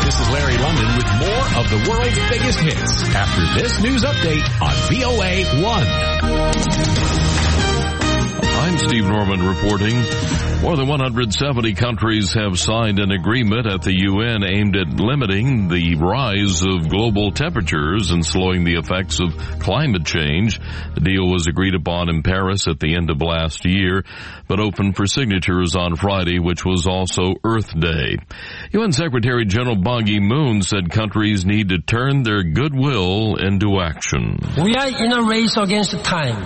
This is Larry London with more of the world's biggest hits after this news update on VOA 1. I'm Steve Norman reporting. More than 170 countries have signed an agreement at the UN aimed at limiting the rise of global temperatures and slowing the effects of climate change. The deal was agreed upon in Paris at the end of last year, but opened for signatures on Friday, which was also Earth Day. UN Secretary General Ban Ki-moon said countries need to turn their goodwill into action. We are in a race against time.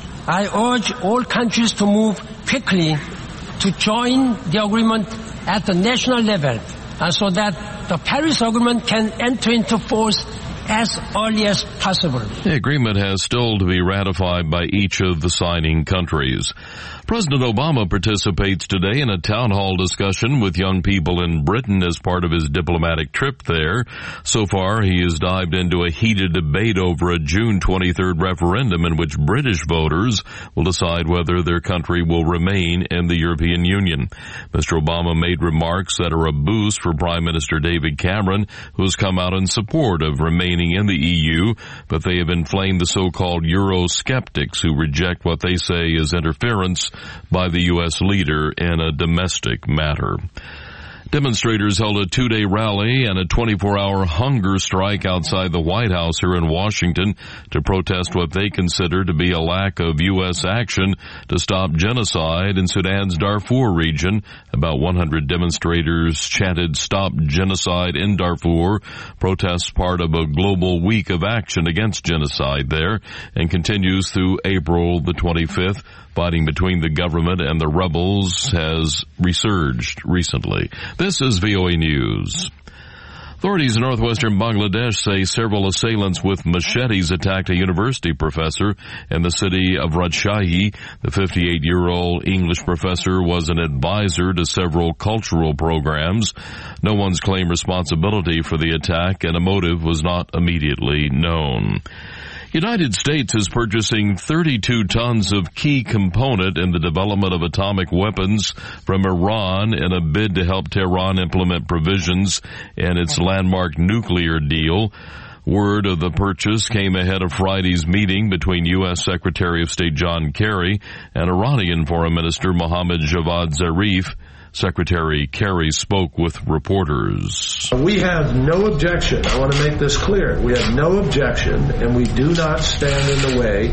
I urge all countries to move quickly to join the agreement at the national level so that the Paris Agreement can enter into force as early as possible. The agreement has still to be ratified by each of the signing countries. President Obama participates today in a town hall discussion with young people in Britain as part of his diplomatic trip there. So far, he has dived into a heated debate over a June 23rd referendum in which British voters will decide whether their country will remain in the European Union. Mr. Obama made remarks that are a boost for Prime Minister David Cameron, who has come out in support of remaining in the EU, but they have inflamed the so-called Eurosceptics who reject what they say is interference by the U.S. leader in a domestic matter. Demonstrators held a 2-day rally and a 24-hour hunger strike outside the White House here in Washington to protest what they consider to be a lack of U.S. action to stop genocide in Sudan's Darfur region. About 100 demonstrators chanted "Stop Genocide in Darfur." Protests part of a global week of action against genocide there and continues through April the 25th. Fighting between the government and the rebels has resurged recently. This is VOA News. Authorities in northwestern Bangladesh say several assailants with machetes attacked a university professor in the city of Rajshahi. The 58-year-old English professor was an advisor to several cultural programs. No one's claimed responsibility for the attack, and a motive was not immediately known. United States is purchasing 32 tons of key component in the development of atomic weapons from Iran in a bid to help Tehran implement provisions in its landmark nuclear deal. Word of the purchase came ahead of Friday's meeting between U.S. Secretary of State John Kerry and Iranian Foreign Minister Mohammad Javad Zarif. Secretary Kerry spoke with reporters. We have no objection. I want to make this clear. We have no objection, and we do not stand in the way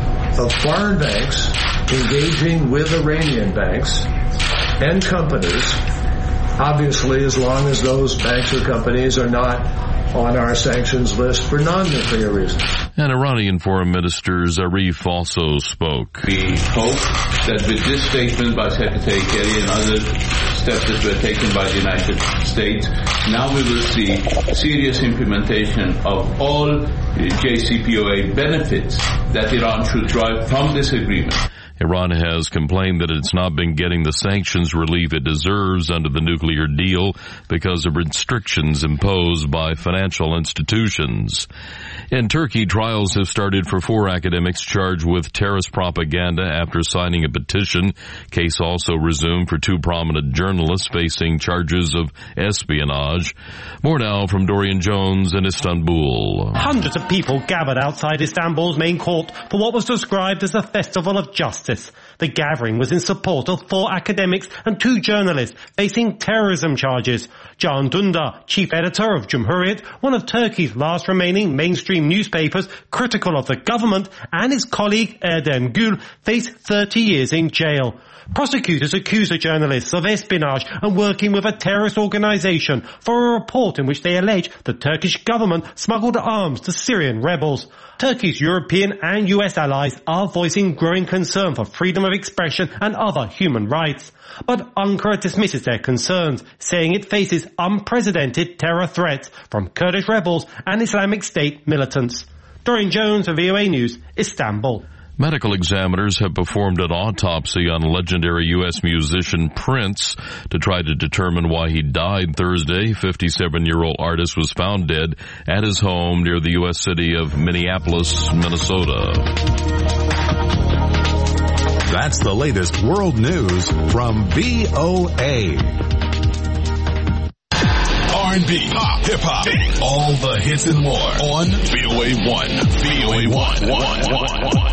of foreign banks engaging with Iranian banks and companies, obviously as long as those banks or companies are not on our sanctions list for non-nuclear reasons. And Iranian Foreign Minister Zarif also spoke. We hope that with this statement by Secretary Kerry and other steps that were taken by the United States, now we will see serious implementation of all JCPOA benefits that Iran should derive from this agreement. Iran has complained that it's not been getting the sanctions relief it deserves under the nuclear deal because of restrictions imposed by financial institutions. In Turkey, trials have started for 4 academics charged with terrorist propaganda after signing a petition. Case also resumed for 2 prominent journalists facing charges of espionage. More now from Dorian Jones in Istanbul. Hundreds of people gathered outside Istanbul's main court for what was described as a festival of justice. The gathering was in support of 4 academics and 2 journalists facing terrorism charges. Can Dündar, chief editor of Cumhuriyet, one of Turkey's last remaining mainstream newspapers, critical of the government, and his colleague Erdem Gül face 30 years in jail. Prosecutors accuse the journalists of espionage and working with a terrorist organization for a report in which they allege the Turkish government smuggled arms to Syrian rebels. Turkey's European and US allies are voicing growing concern for freedom of expression and other human rights. But Ankara dismisses their concerns, saying it faces unprecedented terror threats from Kurdish rebels and Islamic State militants. Dorian Jones of VOA News, Istanbul. Medical examiners have performed an autopsy on legendary U.S. musician Prince to try to determine why he died Thursday. 57-year-old artist was found dead at his home near the U.S. city of Minneapolis, Minnesota. That's the latest world news from VOA. R&B, pop, hip-hop, all the hits and more on VOA1. VOA1.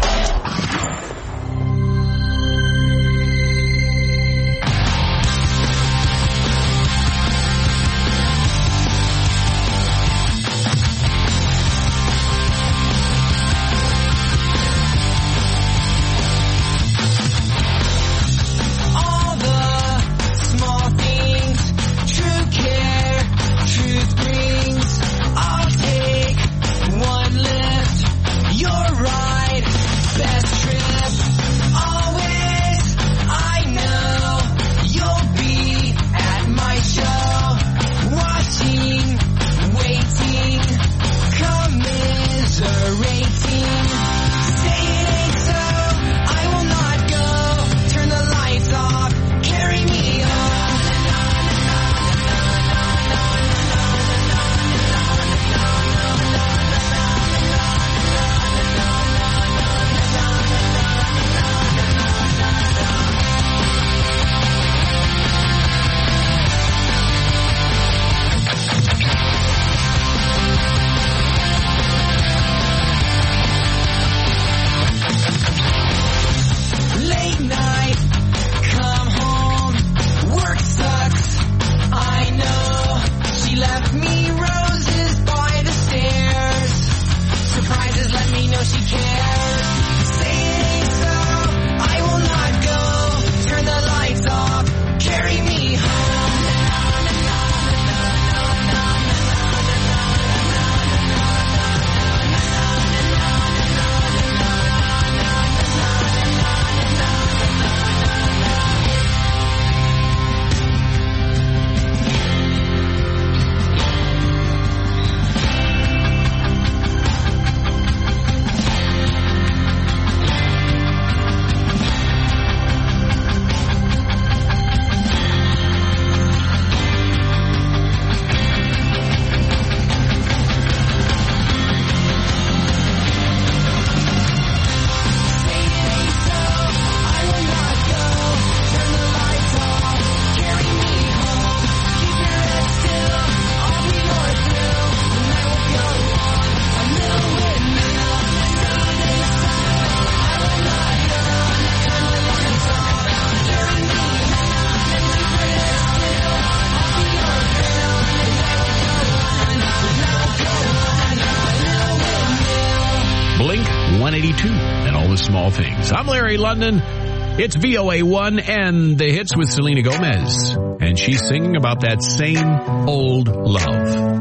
And all the small things. I'm Larry London. It's VOA1 and the hits with Selena Gomez. And she's singing about that same old love.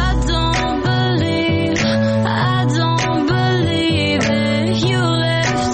I don't believe it. You left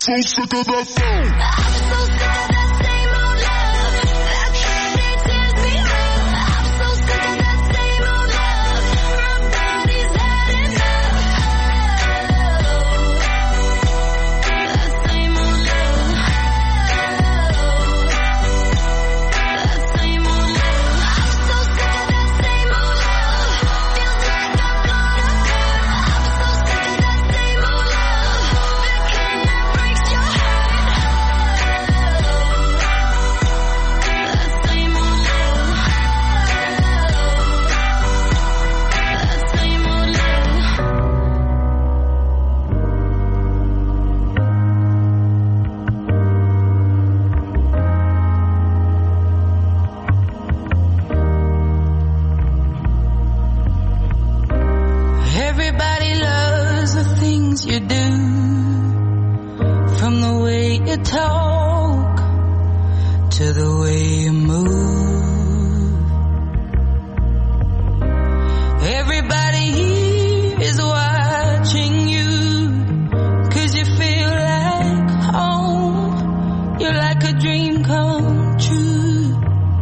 So sick of that phone. I'm so sick of that same old love. That candy tears me up. I'm so sick of that same old love. My body's had enough. That same old love. That same old love. I'm so sick of that same old love. Feels like I'm gonna burn. I'm so sick of that same old love. That can't break your heart. That same old love. That same old love. Everybody loves the things you do, from the way you talk to the way you move. Everybody here is watching you, 'cause you feel like home. You're like a dream come true.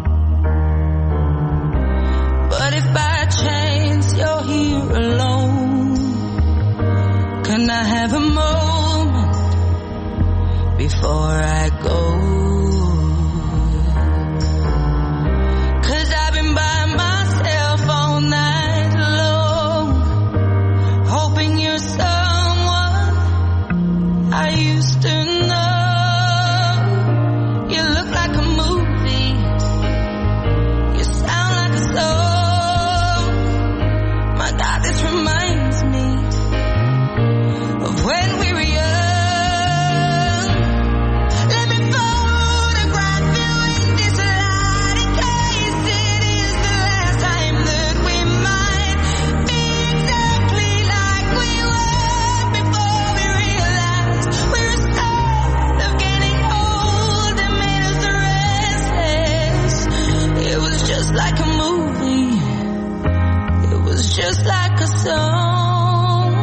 But if by chance you're here alone, can I have a moment before I go? 'Cause I've been by myself all night long, hoping you're someone I used to know. You look like a movie, you sound like a song. My God, this reminds me of when we were young. Let me photograph you in this light, in case it is the last time that we might be exactly like we were before we realized we're afraid of getting old and made us restless. It was just like a movie, it was just like a song.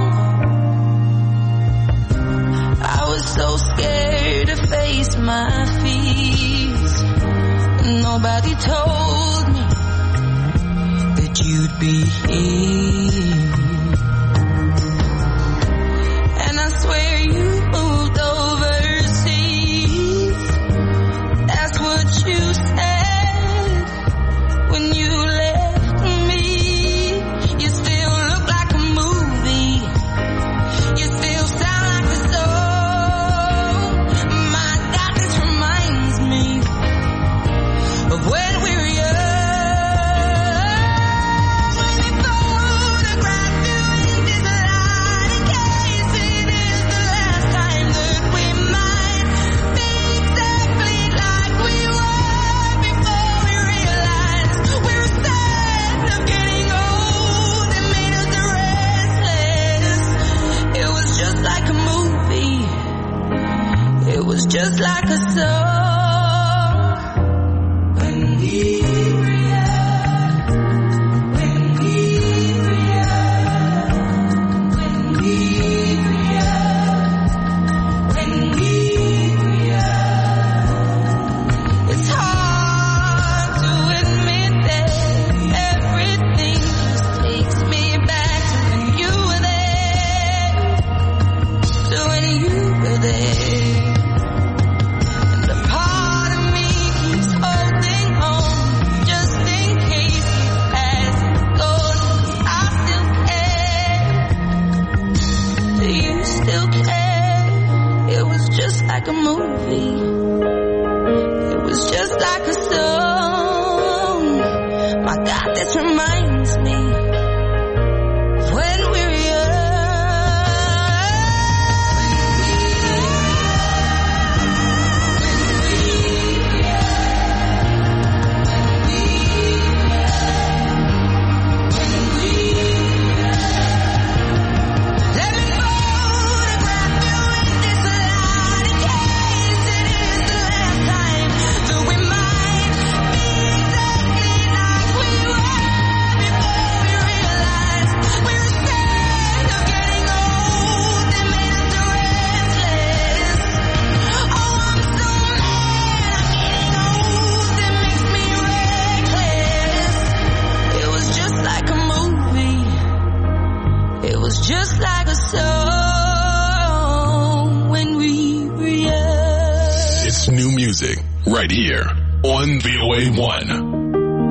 I was so scared to face my fears. Nobody told me that you'd be here. And I swear you moved overseas. That's what you said when you left me. You still look like a movie. You still sound like a song. My God, this reminds me of when we were young. Let me photograph you in this light, in case it is the last time that we might be exactly like we were before we realized we're sad of getting old and made us restless. It was just like a movie, it was just like a song. When we were young, when we were young, when we were young, when we were young. It's hard to admit that everything just takes me back to when you were there, to when you were there. And a part of me keeps holding on, just in case you pass and goes. I still care. Do you still care? It was just like a movie, it was just like a song. My God, this reminds me of when we were young. Let me photograph you in this light, in case it is the last time that we might be exactly like we were before we right here on VOA1.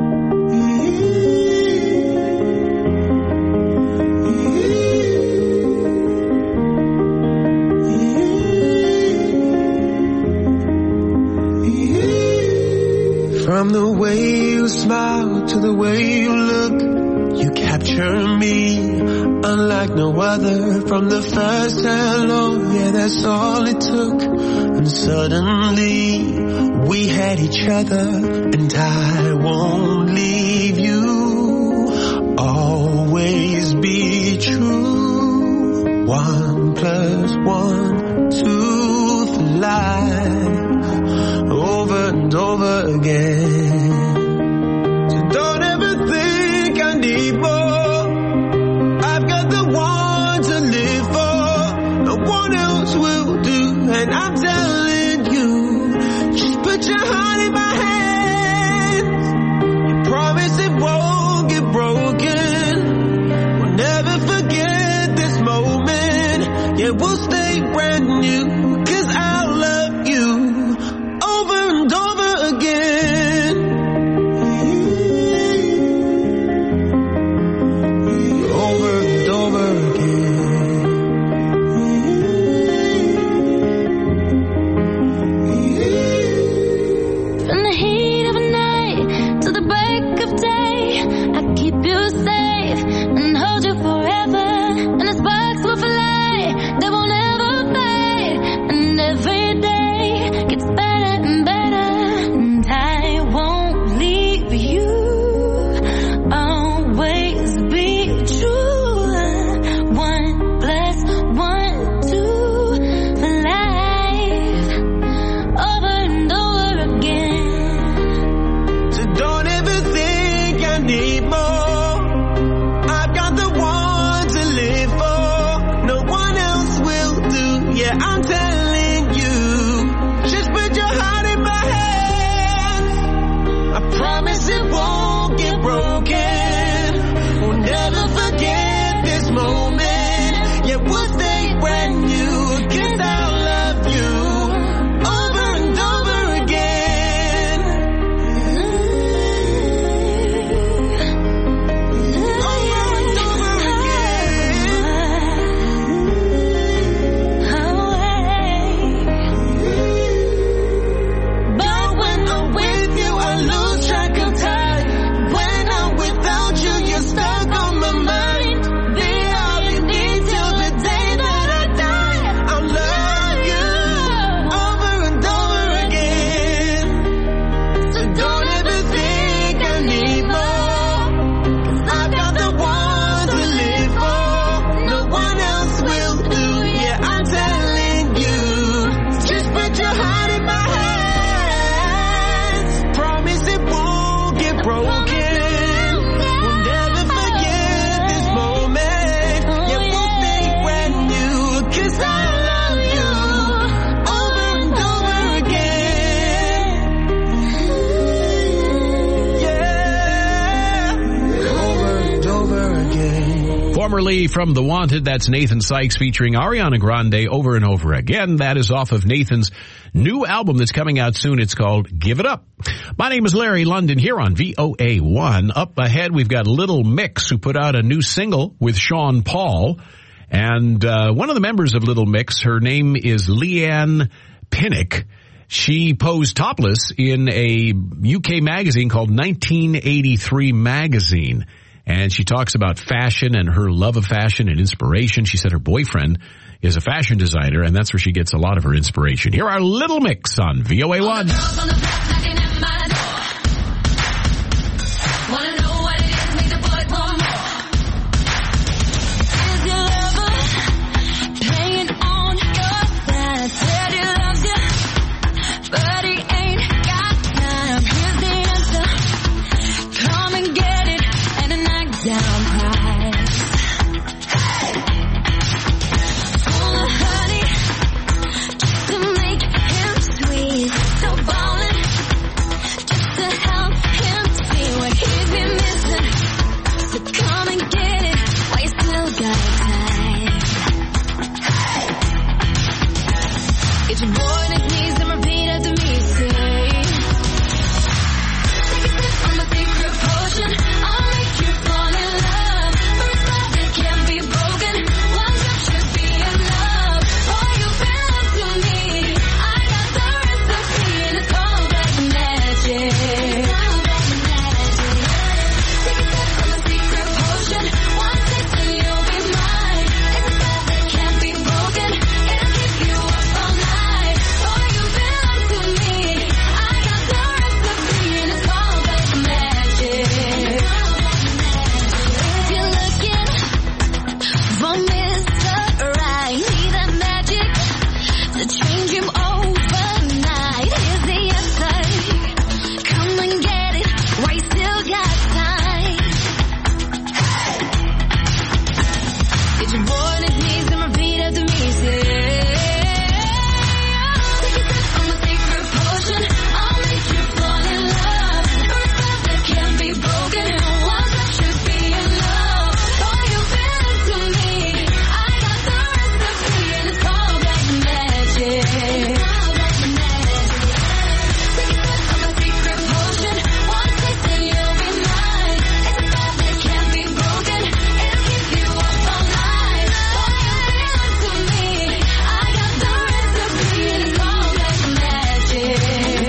From the way you smile to the way you look, you capture me unlike no other. From the first hello, yeah, that's all it took. And suddenly we had each other, and I won't leave you. Always be true. 1 + 1, 2 for life. Over and over again. So don't ever think I need more. I've got the one to live for. No one else will do. And I'm telling you, just put your heart in my hands. You promise it won't get broken. We'll never forget this moment. Yeah, we'll stay brand new. 'Cause I'll love you over and over again. Over and over again. From the heat of a night to the break of day, I keep you safe and hold you forever. And the sparks will fly, they won't ever fade. And every day gets better and better. And I won't leave you. Always be true. 1 + 1, 2 for life. Over and over again. So don't ever think I need more. I've got the one to live for. No one else will do. Yeah, I'm telling you. Just put your heart in my hands. I promise it won't get broken. We'll never forget this moment. Yeah, we'll stay brand new. 'Cause I'll love you over and over again. Over and over But when I'm with you, I lose track of time. When I'm without you, you're stuck on my mind. Be all you need till the day that I die. I'll love you over and over again. So don't ever think I need more. 'Cause I've got the one to live for. No one else will do. Yeah, I'm telling you. Just put your heart in my hands. Promise it won't get broken. We'll never forget this moment. Yeah, we'll stay brand new. 'Cause I love you over and over again. Yeah, over and over again. Formerly from The Wanted, that's Nathan Sykes featuring Ariana Grande, Over and Over Again. That is off of Nathan's new album that's coming out soon. It's called Give It Up. My name is Larry London here on VOA1. Up ahead, we've got Little Mix, who put out a new single with Sean Paul. And one of the members of Little Mix, her name is Leanne Pinnock. She posed topless in a UK magazine called 1983 Magazine. And she talks about fashion and her love of fashion and inspiration. She said her boyfriend is a fashion designer, and that's where she gets a lot of her inspiration. Here are Little Mix on VOA1. To make him sweet, so ballin'. to change him overnight. Here's the answer. Come and get it while you still got time. Get your boy on his knees and repeat after me. Say, take a sip from a secret potion. I'll make you fall in love. For a spell that can't be broken. One touch should be enough. All you feel to me, I got the recipe and it's called black magic. Take a sip from a secret potion. One taste and you'll be mine. It's a spell that can't be broken. It'll keep you up all night. All you feel to me, I got the recipe and it's called black magic.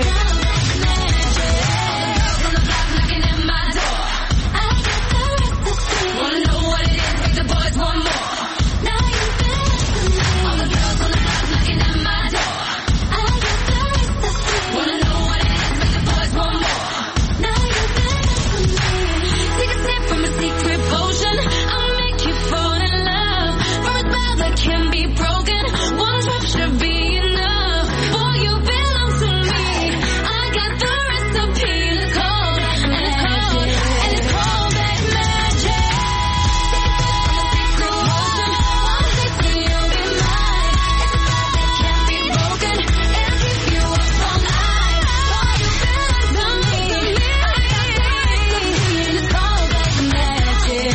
Girls on the block knocking at my door. I got the recipe. Wanna know what it is? Make the boys want more. Now you feel to me. All the girls on the block knocking at my door. I got the recipe. Wanna know what it is? Make the boys want more. Now you feel to me. Take a sip from a secret potion. I'll make you fall in love. From a spell that can be broken. One drop should be enough. Boy, you belong to me. I got the recipe and it's called black magic. And it's called black magic. Take a sip from a secret potion. One taste and you'll be mine. It's a spell that can't be broken. It'll keep you up all night. Boy, you belong to me. I got the recipe and it's called black magic.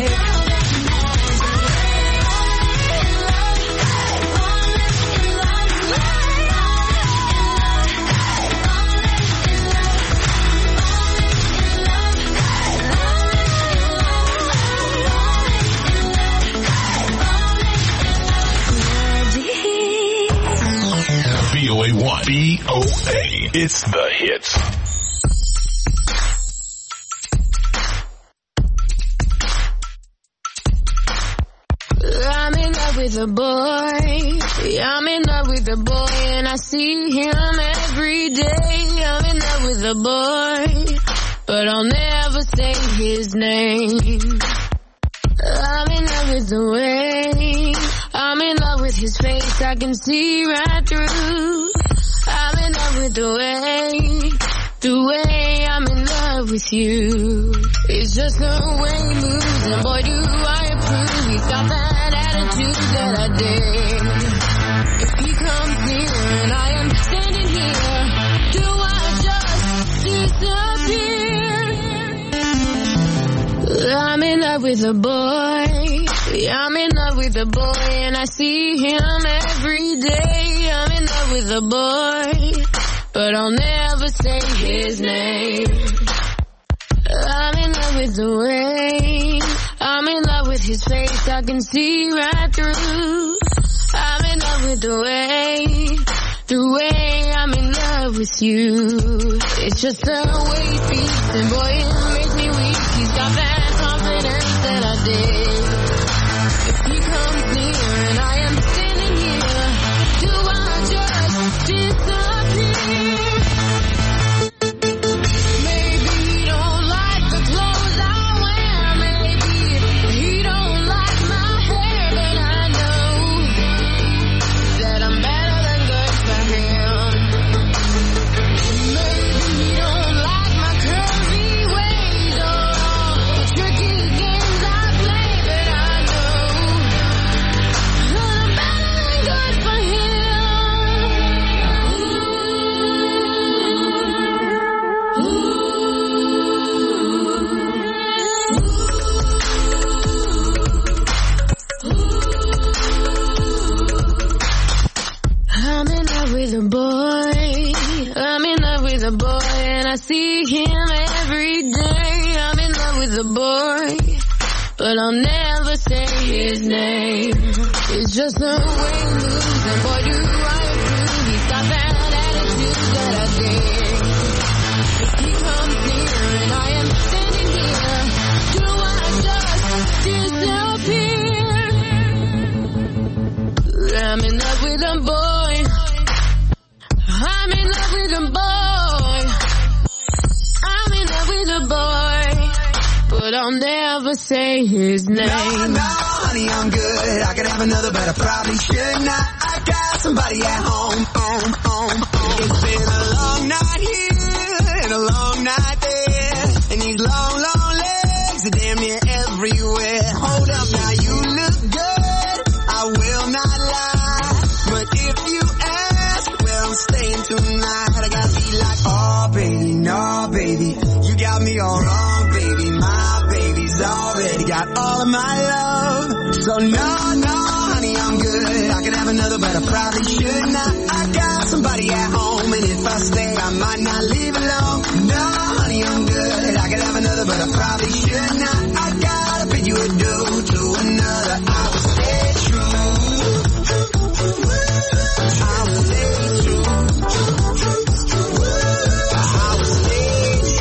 VOA1. VOA. It's the hits. I'm in love with a boy. I'm in love with a boy, and I see him every day. I'm in love with a boy, but I'll never say his name. I'm in love with the way. I'm in love with his face. I can see right through. I'm in love with the way I'm in love with you. It's just the way he moves, and boy, do I approve. He's got that attitude that I dig. If he comes near and I am standing here, do I just disappear? I'm in love with a boy. I'm in love with a boy, and I see him every day. I'm in love with a boy, but I'll never say his name. I'm in love with the way. I'm in love with his face. I can see right through. I'm in love with the way I'm in love with you. It's just the way he speaks, and boy, it makes me weak. He's got that confidence that I dig. If he comes near and I am standing here, do I just disappear? Maybe he don't like the clothes I wear. Maybe he don't like my hair, but I know that I'm better than good for him. Maybe he don't like my curvy ways or all the tricky games I play, but I know that I'm better than good for I'm in love with a boy. I'm in love with a boy, and I see him every day. I'm in love with a boy, but I'll never say his name. It's just the way he moves, and boy, do I approve. He's got that attitude that I dig. If he comes near and I am standing here, do I just disappear? I'm in love with a boy. I'm in love with a boy. I'm in love with a boy, but I'll never say his name. No, honey, I'm good. I could have another, but I probably should not. I I got somebody at home. It's been a long night here and a long night there, and these long, long legs are damn near everywhere. Hold up now, you look good, I will not lie, but if you ask, well, I'm staying tonight. I gotta be like, oh baby, no baby, you got me all wrong baby, my baby's already got all of my love. So no, honey, I'm good, I could have another but I probably should not. I got somebody at home, and if I stay I might not leave alone. No, honey, I'm good, I could have another but I probably should not. I gotta bid you adieu to another. I will stay true, I will stay true, I will stay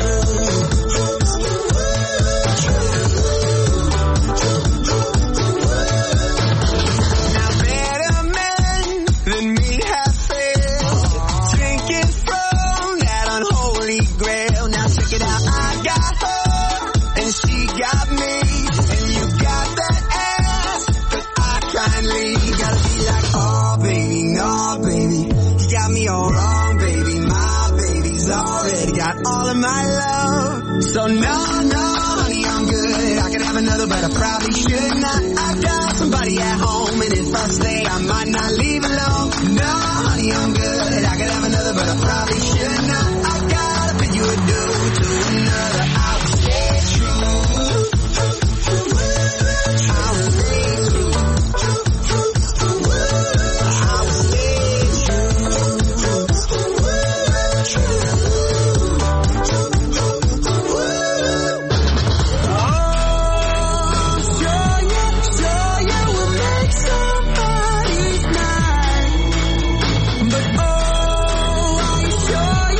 true. Now better men than me have failed, drinking from that unholy grail. Now check it out, I got her and she got me, and you got that ass, but I kindly gotta be like, oh baby, no baby, you got me all wrong baby, my baby's already got all of my love. So no, honey, I'm good, I could have another but I probably should not. I got somebody at home, and if I stay I might not leave alone. No, honey, I'm good, I could have another but I probably should not. I gotta bid you adieu to another. I will stay true, I will stay true, I will stay Sure you will make somebody's night. But I'm sure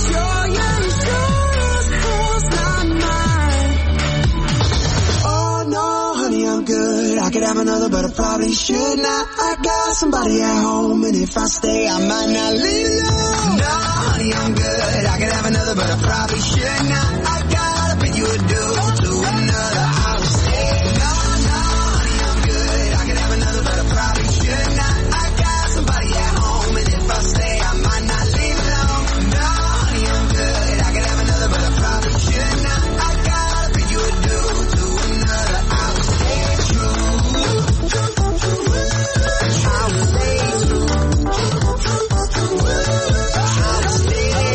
it's not mine. Oh no, honey, I'm good, I could have another but I probably should not. I got somebody at home, and if I stay I might not leave alone. No, honey, I'm good, I could have another but I probably should not. I gotta bid you adieu to another. I will stay. No, honey, I'm good, I could have another but I probably should not. I got somebody at home, and if I stay I might not leave alone. No, honey, I'm good, I could have another but I probably should not. I gotta bid you adieu to another. I will stay true, I will stay true, I will stay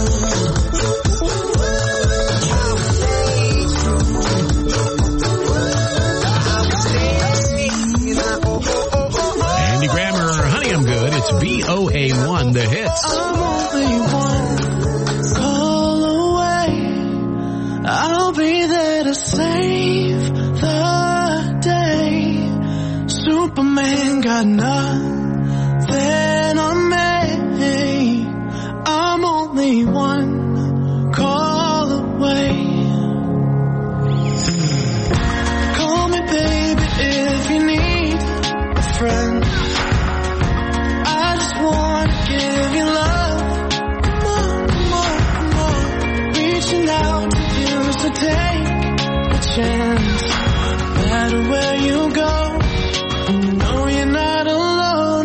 Andy Grammer, Honey, I'm Good. It's VOA1, the hits. I'm only one call away. I'll be there to save the day. Superman got nothing on me. I'm only one call away. Call me baby if you need a friend. I just wanna give you love. Come on. Reaching out to you, so take a chance. No matter where you go, you know you're not alone.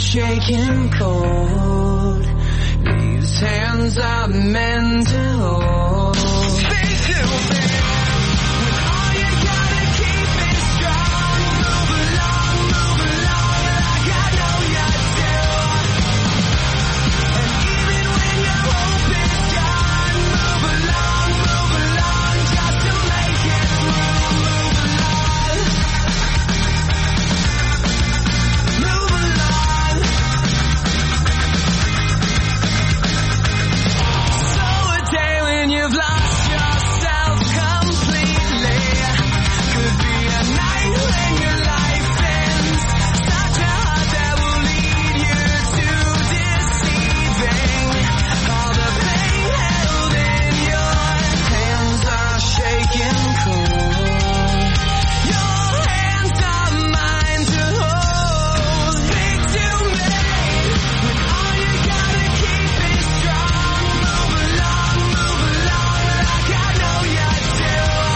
shaking cold. These hands are meant to hold. Speak to me. When all you gotta keep is strong. Move along like I know you do. And even when your hope is gone, move along just to make it through. Move along. So a day when you've lost yourself completely could be a night when your life ends. Such a heart that will lead you to deceiving. All the pain held in your hands are shaking cold. Your hands are mine to hold. Speak to me. When all you gotta keep is strong. Move along like I know you do.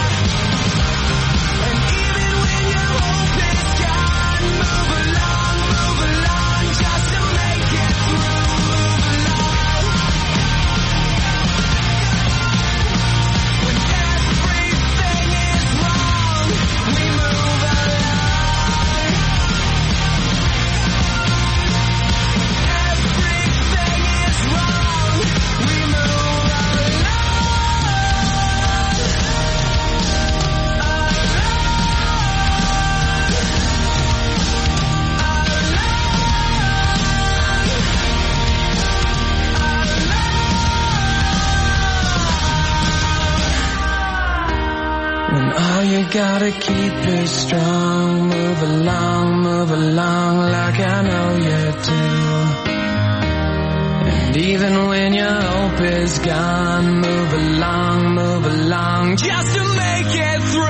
And even when your hope is gone, move along just to make it through. Move along. When everything is wrong, we move along. Everything is wrong, we move When all you gotta keep is strong, move along like I know you do. And even when your hope is gone, move along just to make it through.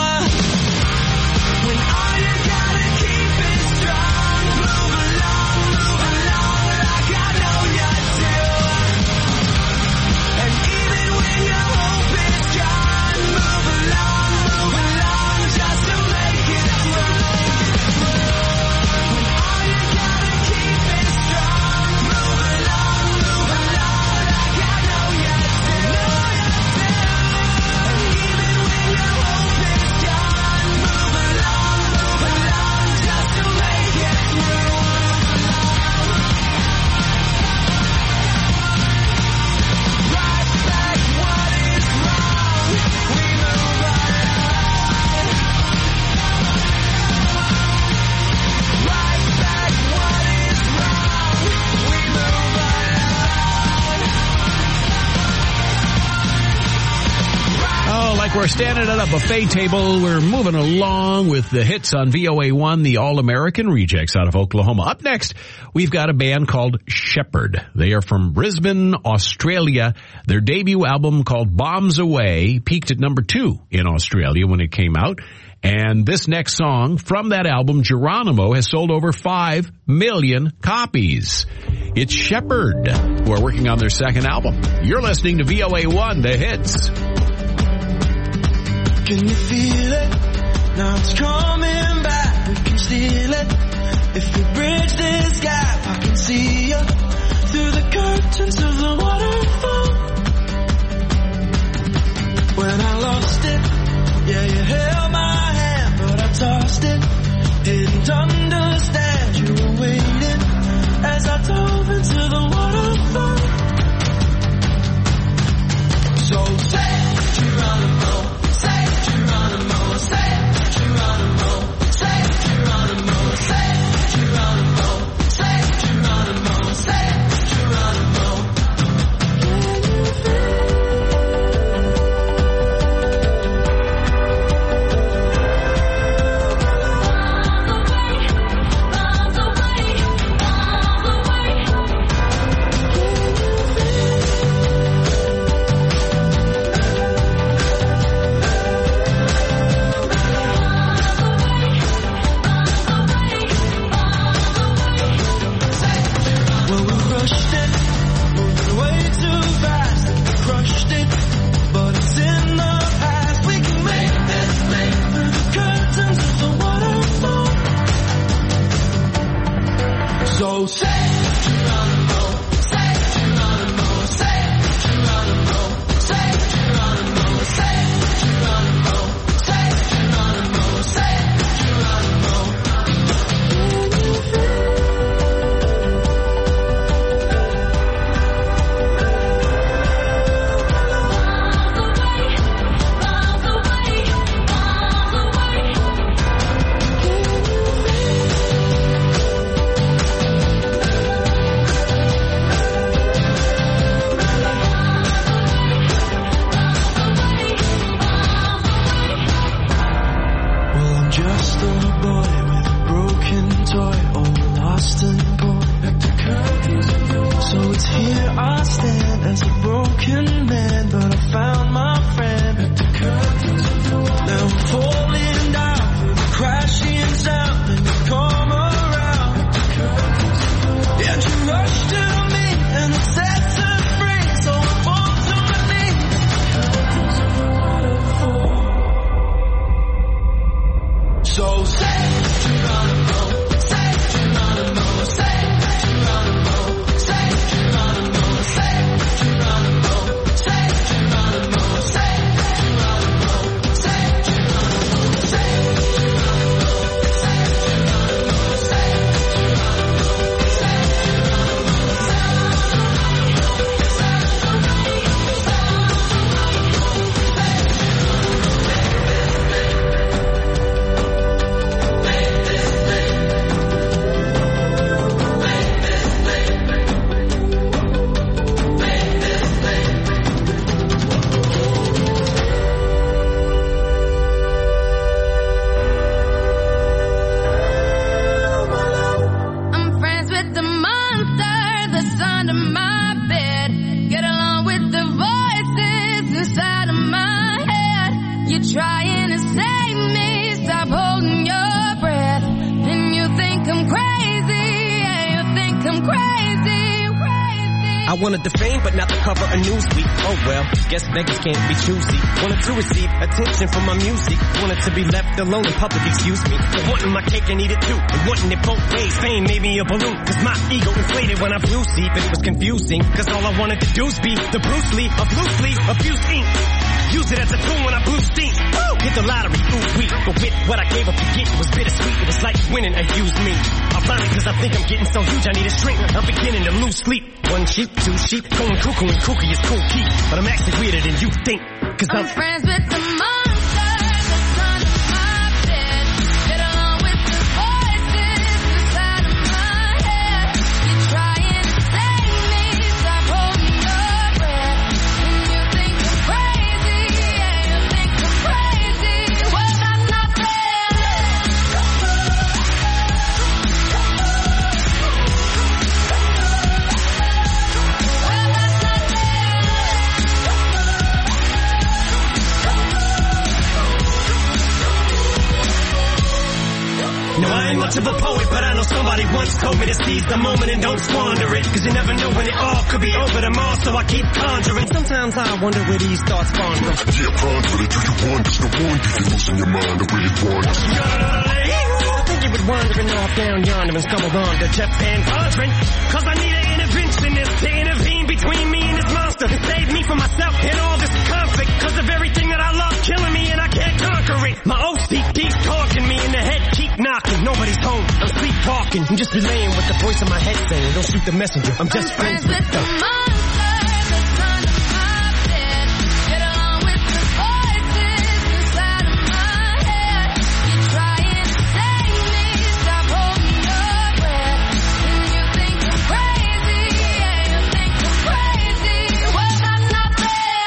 When all you gotta keep is strong, move along like I know you do. And even when your hope is gone, move along just to make it through. When all you gotta keep is strong, move along like I know you do. And even when your hope is gone, move along just to make it through. Right back what is wrong, we move along. Right back what is wrong, we move along. Oh, like we're standing at a buffet table, we're moving along with the hits on VOA1, the All-American Rejects out of Oklahoma. Up next, we've got a band called Shepherd. They are from Brisbane, Australia. Their debut album called Bombs Away peaked at number 2 in Australia when it came out. And this next song from that album, Geronimo, has sold over 5 million copies. It's Shepherd, who are working on their second album. You're listening to VOA1, the hits. Can you feel it? Now it's coming back. We can steal it. If we bridge this gap, I can see you through the curtains of the waterfall. When I lost it, yeah, you held my hand, but I tossed it. Didn't understand you were waiting as I dove into the waterfall. So say, Geronimo, say, Geronimo, say, Geronimo, say, Geronimo, say, Geronimo, say, Geronimo, say, Geronimo. Can you feel? as a broken man, but I found my friend. At the curtains of the wall. Now I'm falling down with a crashing sound, and you come around. At the curtains of the wall. And you rush to me, and it sets us free, so I fall to my knees. At the curtains of the waterfall. So say Geronimo, say Geronimo, say Geronimo, say Geronimo, say Geronimo, say Geronimo, say Geronimo, say Geronimo, say Geronimo, say Geronimo, say I'm friends with the monster that's under my bed. Get along with the voices inside of my head. You're trying to save me, stop holding your breath. And you think I'm crazy, yeah, you think I'm crazy, crazy. I wanted the fame, but not the cover of Newsweek. Oh well, guess beggars can't be choosy. Wanted to receive attention from my music. Wanted to be left alone in public, excuse me. But wanting my cake and eat it too. And wanting it both ways. Fame made me a balloon. Cause my ego inflated when I blew sleep. And it was confusing. Cause all I wanted to do was be the Bruce Lee of loosely abused ink. Use it as a tool when I blew steam. Woo! Hit the lottery, ooh wee. But with what I gave up to get, it was bittersweet. It was like winning a used me. Ironic cause I think I'm getting so huge I need a shrink. I'm beginning to lose sleep. One sheep, two sheep, going cuckoo and kooky is cool key. But I'm actually weirder than you think. Cause I'm friends with the monster that's under my bed. Get along with the voices inside of my head. You're trying to save me, stop holding your breath. And you think I'm crazy, yeah, you think I'm crazy. Well, that's not fair. No, I ain't much of a poet, but I know somebody once told me to seize the moment and don't squander it. Cause you never know when it all could be over tomorrow, so I keep conjuring. Sometimes I wonder where these thoughts spawn from. Yeah, ponder it, do you want? There's no wonder you're losing your mind, I really want it. I think you would wandering off down yonder and stumbled on to Jeff Van Vondren. Cause I need an interventionist to intervene between me and this monster and save me from myself and all this conflict. Cause of everything that I love killing me and I can't conquer it. My OCD's talking me in the head, keep knocking. Nobody's home, I'm sleepwalking. I'm just relaying what the voice in my head saying. Don't shoot the messenger, I'm just friends with the monster that's under my bed. Get along with the voices inside of my head. You're trying to save me, stop holding your breath. And you think I'm crazy, yeah, you think I'm crazy. Well, that's not fair.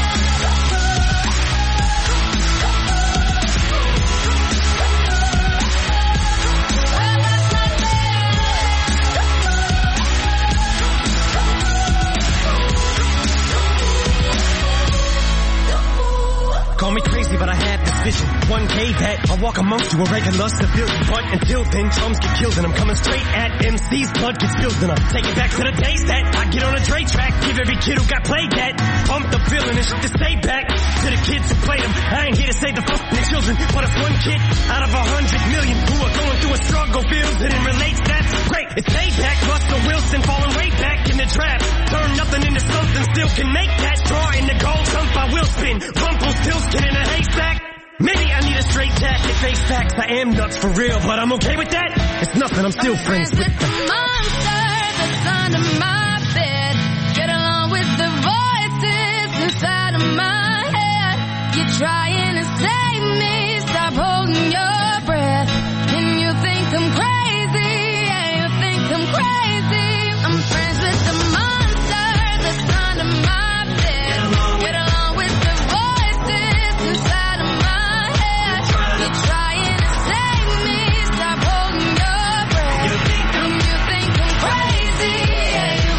Call me crazy, but I had this vision. One day that I'll walk amongst you, a regular civilian. But until then, drums get killed and I'm coming straight at MC's blood gets spilled and I'm taking back to the days that I get on a Dre track. Give every kid who got played that. Pump the feeling and shit to say back to the kids who played them. I ain't here to save the fucking children, but if one kid out of 100 million who are going through a struggle feels it and relates, that's great. It's payback. Russell Wilson falling way back in the draft. Turn nothing into something, still can make that. Draw in the gold, jump I will spin. Rumpelstiltskin in a haystack. Maybe I need a straight jacket, face facts. I am nuts for real, but I'm okay with that. It's nothing, I'm still friends with the monster that's under my bed. Get along with the voices inside of my head. You're trying to save me, stop holding your breath. And you think I'm crazy, yeah, you think I'm crazy. I'm friends with the monster that's under my bed. Get along with the voices inside of my head. You're trying to save me, stop holding your breath. And you think I'm crazy, yeah, you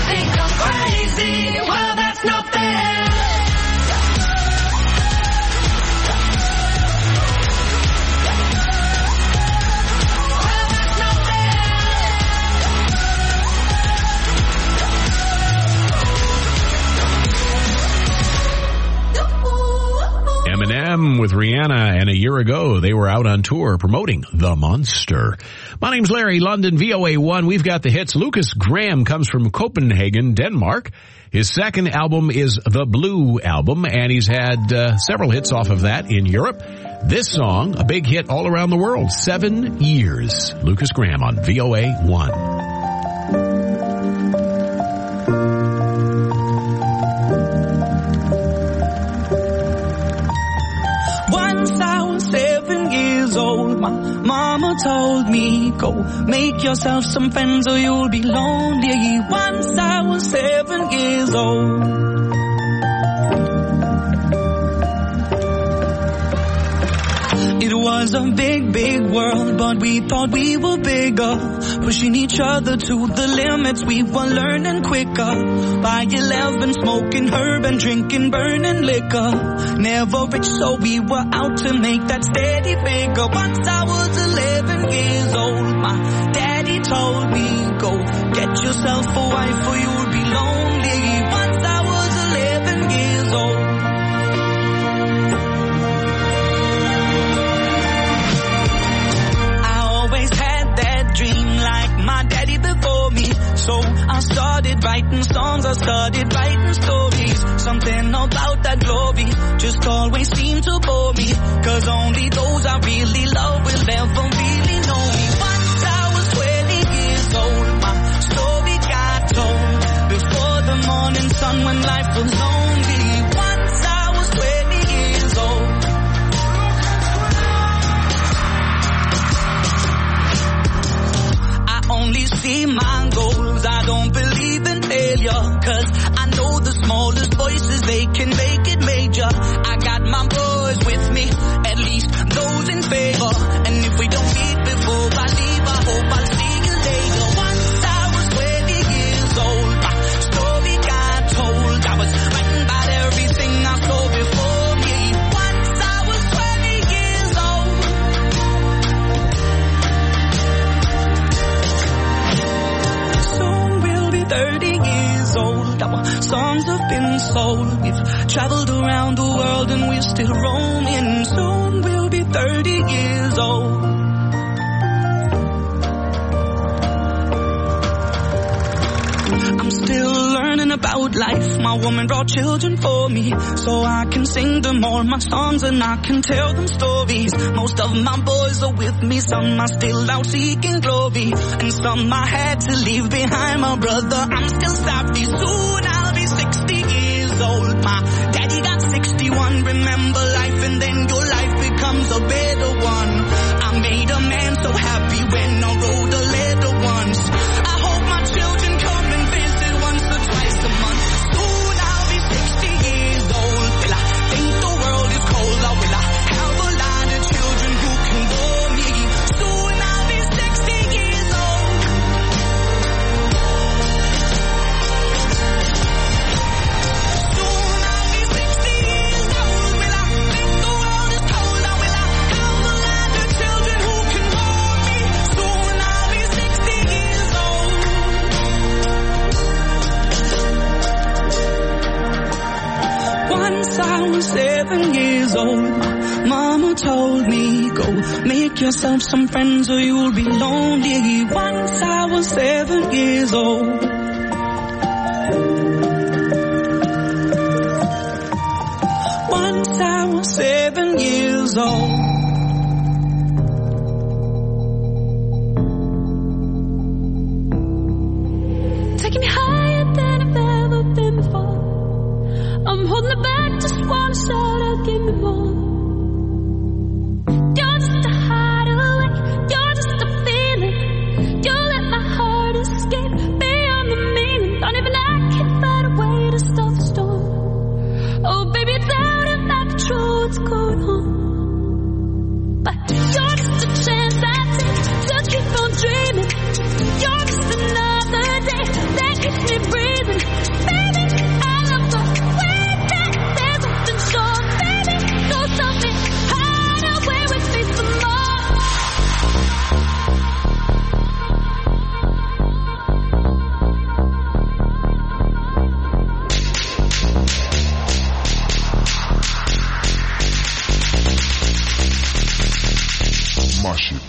Graham with Rihanna, and a year ago they were out on tour promoting The Monster. My name's Larry London, VOA1. We've got the hits. Lucas Graham comes from Copenhagen, Denmark. His second album is The Blue Album, and he's had several hits off of that in Europe. This song, a big hit all around the world, 7 years. Lucas Graham on VOA1. Once I was 7 years old, my mama told me, go make yourself some friends or you'll be lonely. Once I was 7 years old. It was a big, big world, but we thought we were bigger, pushing each other to the limits. We were learning quicker. By 11, smoking herb and drinking burning liquor. Never rich, so we were out to make that steady figure. Once I was 11 years old, my daddy told me, go get yourself a wife or you'll be lonely. Once I was 11 years old. Dream like my daddy before me. So I started writing songs, I started writing stories. Something about that glory just always seemed to bore me. Cause only those I really love will ever really know me. Once I was 20 years old, my story got told. Before the morning sun when life was lonely. Once I was 20 years old. Only see my goals, I don't believe in failure. Cause I know the smallest voices, they can make it major. I got my boys with me, at least those in favor. And if we don't meet before I leave, I hope I'll see you later. Once I was 20 years old, my story got told. I was writing about everything I saw before me. Once I was 20 years old. Soon we'll be 30 years old. Our songs have been sold. We've traveled around the world and we're still roaming. Soon we'll be 30 years old. I'm still learning about life. My woman brought children for me, so I can sing them all my songs and I can tell them stories. Most of my boys are with me, some are still out seeking glory, and some I had to leave behind. My brother, I'm still sorry. Soon I'll be 60 years old. My daddy got 61. Remember life and then your life becomes a better one. I made a man so happy when I wrote a letter once. I hope my children come and visit once or twice a month. Soon I'll be 60 years old. Will I think the world is cold, or will I have a lot of children who can bore me? Soon I'll be 60 years old. Soon I'll be 60 years old. Will I think the world is cold, or will I have a lot of children who can bore me? Soon I'll be 60 years old. Once I was 7 years old, my mama told me, go make yourself some friends or you'll be lonely. Once I was 7 years old. Once I was 7 years old. Taking me higher than I've ever been before. I'm holding it back, just wanna shout out, give me more. You're just a hideaway, you're just a feeling. You let my heart escape beyond the meaning. Don't even I can find a way to stop the storm. Oh baby, it's out of my control what's going on. But you're just a chance I take to keep on dreaming. You're just another day that keeps me breathing. Baby, I love the way that there's something sure. Baby, go so shit.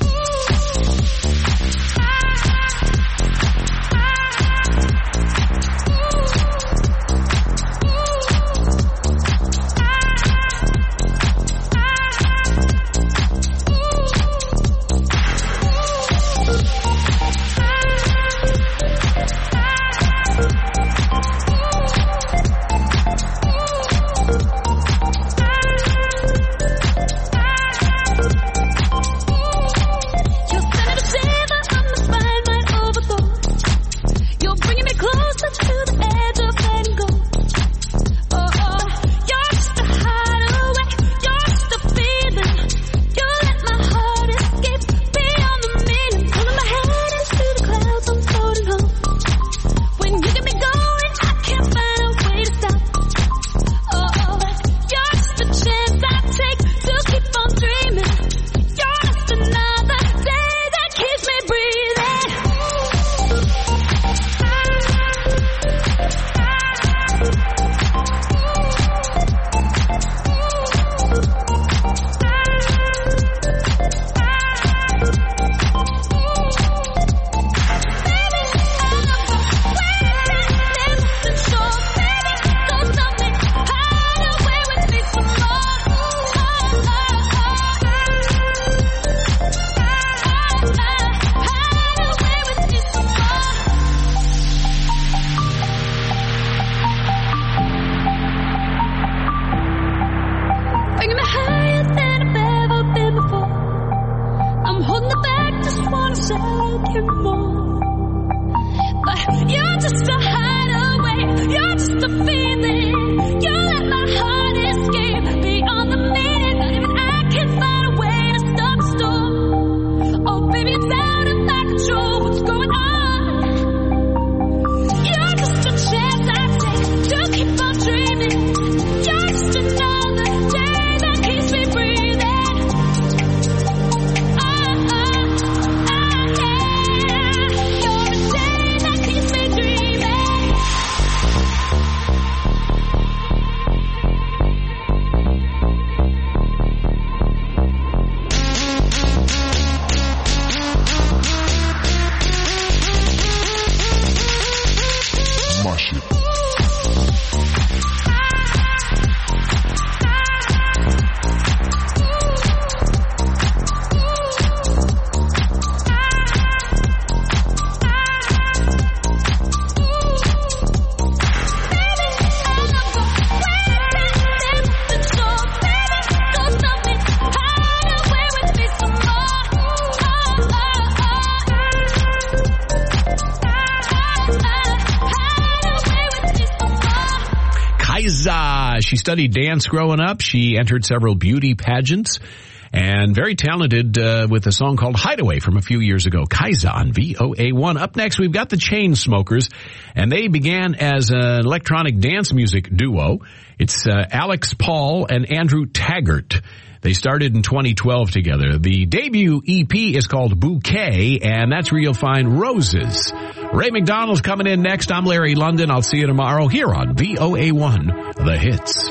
She studied dance growing up. She entered several beauty pageants and very talented with a song called Hideaway from a few years ago. Kaiza on VOA1. Up next, we've got the Chainsmokers, and they began as an electronic dance music duo. It's Alex Paul and Andrew Taggart. They started in 2012 together. The debut EP is called Bouquet, and that's where you'll find Roses. Ray McDonald's coming in next. I'm Larry London. I'll see you tomorrow here on VOA1, The Hits.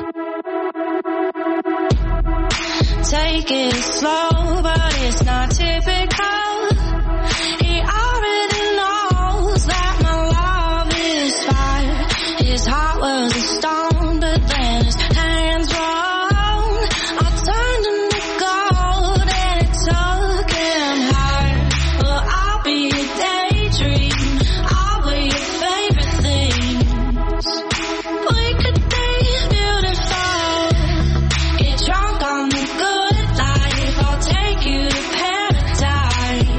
Take it slow, but it's not typical. He already knows that my love is fire. His heart was a stone, but then his hands rolled. I turned into gold and it took him higher. Well, I'll be a daydream. I'll wear your favorite things. We could be beautiful. Get drunk on the good life. I'll take you to paradise.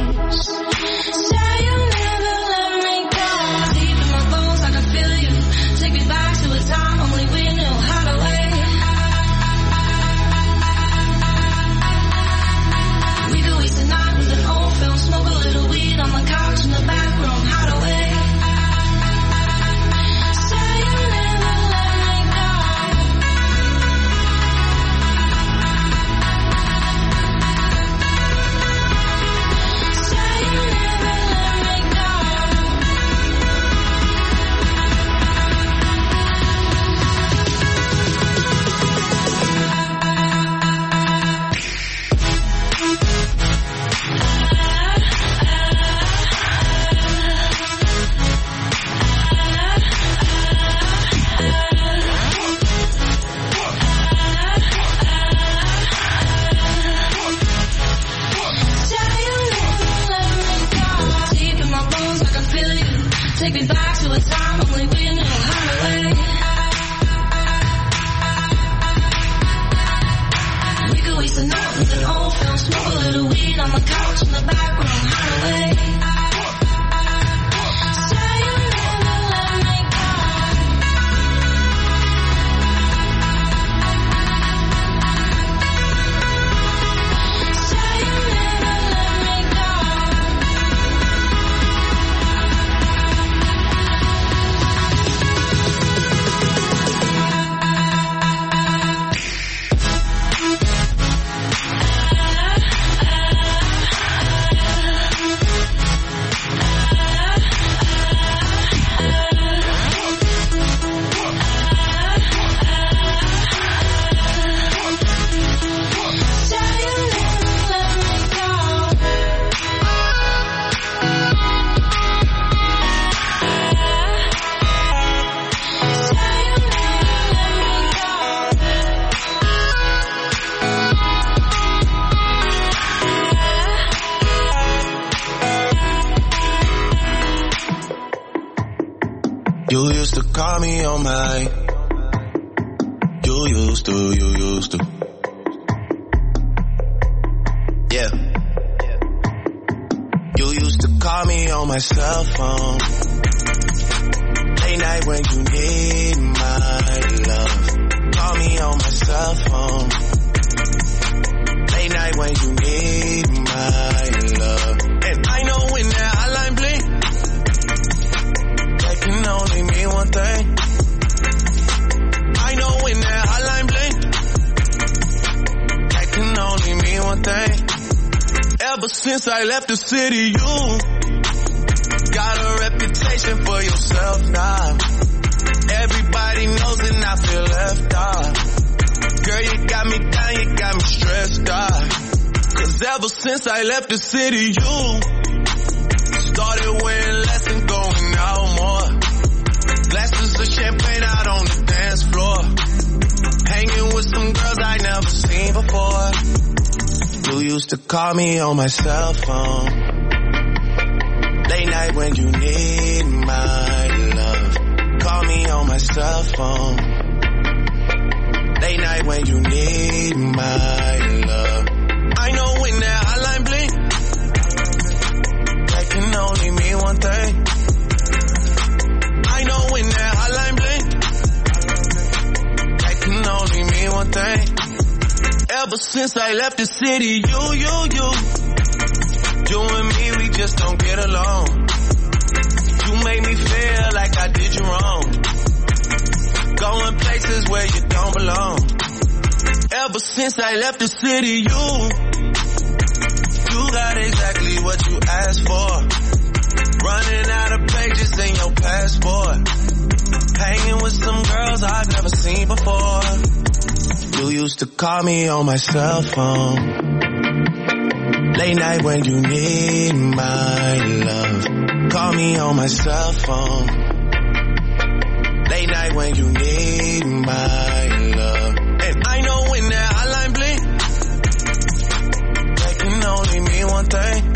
the couch in the back room, hideaway. Say you never let me go. Say you never let me go. You used to call me on my. You used to. Yeah. You used to call me on my cell phone. Late night when you need my love. Call me on my cell phone. Late night when you need my love. And I know when that hotline blink, that can only mean one thing. I know when that hotline blink, that can only mean one thing. Ever since I left the city, you got a reputation for yourself now. Everybody knows and I feel left out. Girl, you got me down, you got me stressed out. Cause ever since I left the city, you started wearing less and going out more. Glasses of champagne out on the dance floor. Hanging with some girls I never seen before. You used to call me on my cell phone. Late night when you need my love. Call me on my cell phone. Late night when you need my love. I know when that hotline blink, that can only mean one thing. I know when that hotline blink, that can only mean one thing. Ever since I left the city, you and me, we just don't get along. You made me feel like I did you wrong. Going places where you don't belong. Ever since I left the city, you got exactly what you asked for. Running out of pages in your passport. Hanging with some girls I've never seen before. You used to call me on my cell phone. Late night when you need my love. Call me on my cell phone. Late night when you need my love. And I know when that hotline blink, that can only mean one thing.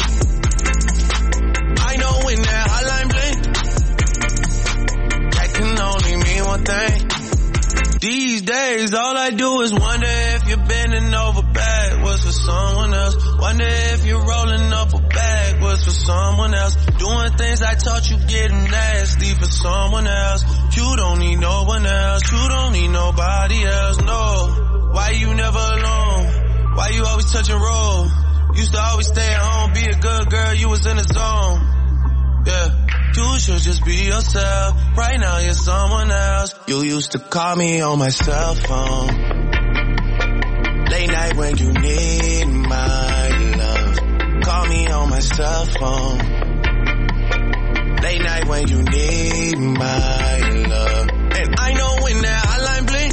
I know when that hotline blink, that can only mean one thing. These days, all I do is wonder if you're bending over backwards for someone else. Wonder if you're rolling up a backwards for someone else. Doing things I taught you getting nasty for someone else. You don't need no one else. You don't need nobody else, no. Why you never alone? Why you always touch and roll? Used to always stay at home, be a good girl, you was in the zone. Yeah. You should just be yourself. Right now you're someone else. You used to call me on my cell phone. Late night when you need my love. Call me on my cell phone. Late night when you need my love. And I know when that hotline blink,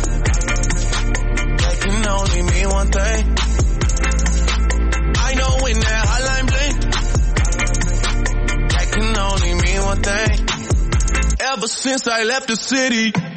that can only mean one thing. I know when that hotline blink, that can only mean one thing. Ever since I left the city.